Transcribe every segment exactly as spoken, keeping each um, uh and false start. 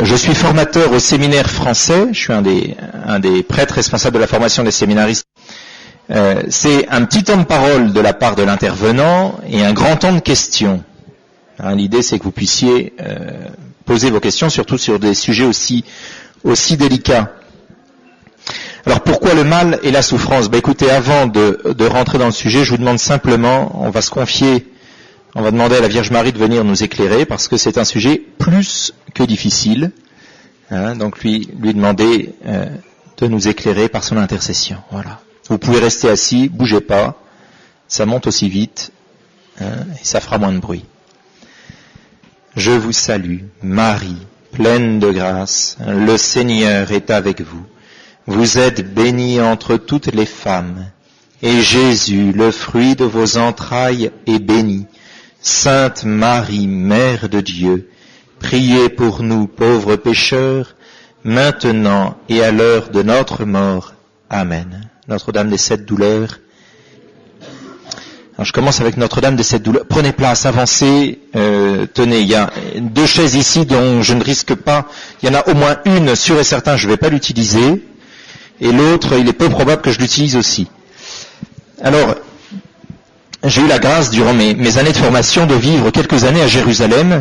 je suis formateur au séminaire français, je suis un des, un des prêtres responsables de la formation des séminaristes. Euh, c'est un petit temps de parole de la part de l'intervenant et un grand temps de questions. Hein, l'idée, c'est que vous puissiez euh, poser vos questions, surtout sur des sujets aussi, aussi délicats. Alors pourquoi le mal et la souffrance? Ben, écoutez, avant de, de rentrer dans le sujet, je vous demande simplement, on va se confier, on va demander à la Vierge Marie de venir nous éclairer, parce que c'est un sujet plus que difficile. Hein, donc lui, lui demander euh, de nous éclairer par son intercession. Voilà. Vous pouvez rester assis, bougez pas, ça monte aussi vite, hein, et ça fera moins de bruit. Je vous salue, Marie, pleine de grâce, le Seigneur est avec vous. Vous êtes bénie entre toutes les femmes, et Jésus, le fruit de vos entrailles, est béni. Sainte Marie, Mère de Dieu, priez pour nous pauvres pécheurs, maintenant et à l'heure de notre mort. Amen. Notre-Dame des Sept Douleurs. Alors je commence avec Notre-Dame des Sept Douleurs. Prenez place, avancez, euh, tenez, il y a deux chaises ici dont je ne risque pas, il y en a au moins une, sûr et certain, je ne vais pas l'utiliser, et l'autre, il est peu probable que je l'utilise aussi. Alors, j'ai eu la grâce, durant mes, mes années de formation, de vivre quelques années à Jérusalem.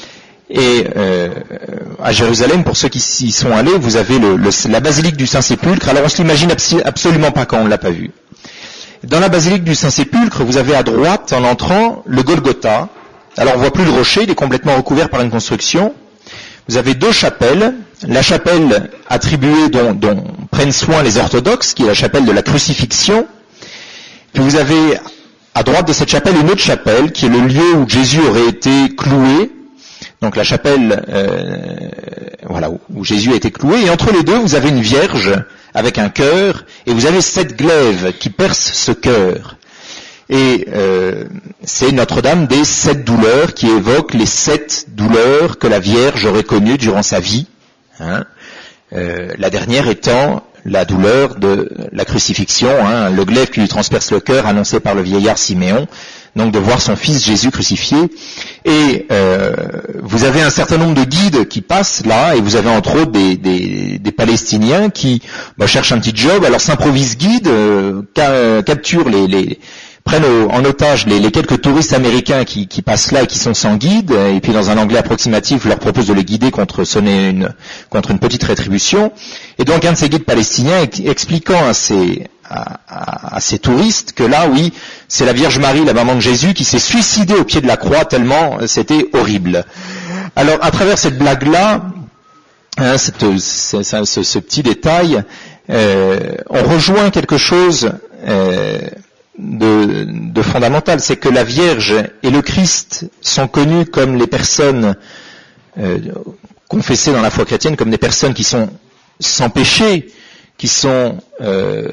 Et euh, à Jérusalem, pour ceux qui y sont allés, vous avez le, le, la basilique du Saint-Sépulcre. Alors on se l'imagine abs- absolument pas quand on ne l'a pas vu. Dans la basilique du Saint-Sépulcre, vous avez à droite, en entrant, le Golgotha. Alors on voit plus le rocher, il est complètement recouvert par une construction. Vous avez deux chapelles. La chapelle attribuée dont, dont prennent soin les orthodoxes, qui est la chapelle de la crucifixion. Puis vous avez à droite de cette chapelle une autre chapelle, qui est le lieu où Jésus aurait été cloué. Donc la chapelle, euh, voilà, où, où Jésus a été cloué. Et entre les deux, vous avez une vierge avec un cœur, et vous avez sept glaives qui percent ce cœur. Et euh, c'est Notre-Dame des Sept Douleurs qui évoque les sept douleurs que la Vierge aurait connues durant sa vie. Hein. Euh, la dernière étant la douleur de la crucifixion, hein, le glaive qui lui transperce le cœur, annoncé par le vieillard Siméon, donc de voir son fils Jésus crucifié. Et euh, vous avez un certain nombre de guides qui passent là, et vous avez entre autres des, des, des Palestiniens qui bah, cherchent un petit job, alors s'improvisent guides, euh, ca- capturent les... les prennent au, en otage les, les quelques touristes américains qui, qui passent là et qui sont sans guide, et puis dans un anglais approximatif leur propose de les guider contre sonner une, contre une petite rétribution. Et donc un de ces guides palestiniens expliquant à ces, à, à, à ces touristes que là, oui, c'est la Vierge Marie, la maman de Jésus, qui s'est suicidée au pied de la croix tellement c'était horrible. Alors à travers cette blague-là, hein, cette, ce, ce, ce, ce petit détail, euh, on rejoint quelque chose euh, De, de fondamental, c'est que la Vierge et le Christ sont connus comme les personnes euh, confessées dans la foi chrétienne, comme des personnes qui sont sans péché, qui sont euh,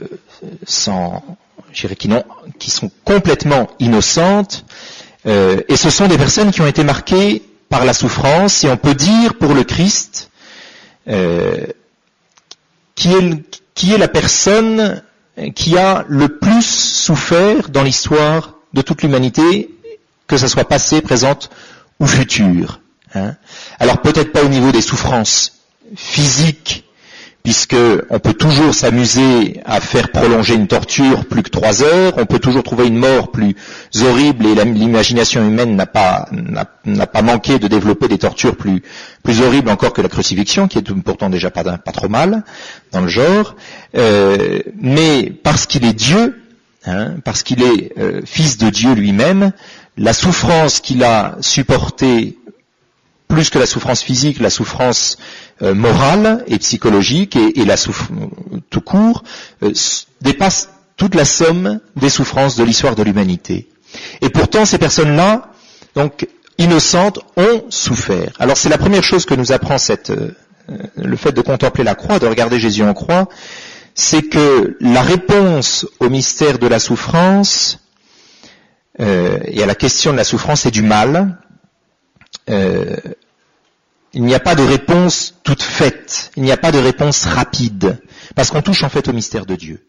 sans, je dirais, qui, non, qui sont complètement innocentes, euh, et ce sont des personnes qui ont été marquées par la souffrance, et on peut dire pour le Christ euh, qui est, qui est la personne qui a le plus souffert dans l'histoire de toute l'humanité, que ce soit passé, présente ou future. Hein. Alors peut-être pas au niveau des souffrances physiques, puisque on peut toujours s'amuser à faire prolonger une torture plus que trois heures, on peut toujours trouver une mort plus horrible, et l'imagination humaine n'a pas, n'a, n'a pas manqué de développer des tortures plus, plus horribles encore que la crucifixion, qui est pourtant déjà pas, pas trop mal dans le genre. Euh, mais parce qu'il est Dieu, hein, parce qu'il est euh, fils de Dieu lui-même, la souffrance qu'il a supportée, plus que la souffrance physique, la souffrance euh, morale et psychologique et, et la souffrance tout court, euh, dépasse toute la somme des souffrances de l'histoire de l'humanité. Et pourtant, ces personnes-là, donc innocentes, ont souffert. Alors c'est la première chose que nous apprend cette, euh, le fait de contempler la croix, de regarder Jésus en croix, c'est que la réponse au mystère de la souffrance euh, et à la question de la souffrance et du mal, Euh, il n'y a pas de réponse toute faite, il n'y a pas de réponse rapide, parce qu'on touche en fait au mystère de Dieu.